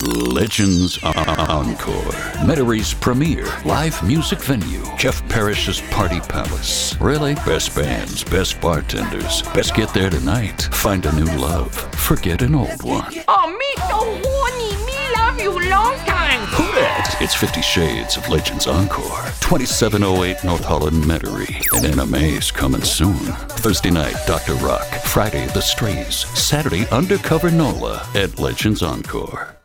Legends Encore. Metairies premier live music venue. Jeff Parrish's Party Palace. Really? Best bands, best bartenders. Best get there tonight. Find a new love. Forget an old one. Oh, me so horny. Me love you long time. Who dat? It's 50 Shades of Legends Encore. 2708 North Holland, Metairie. And NMA's coming soon. Thursday night, Dr. Rock. Friday, The Strays. Saturday, Undercover NOLA at Legends Encore.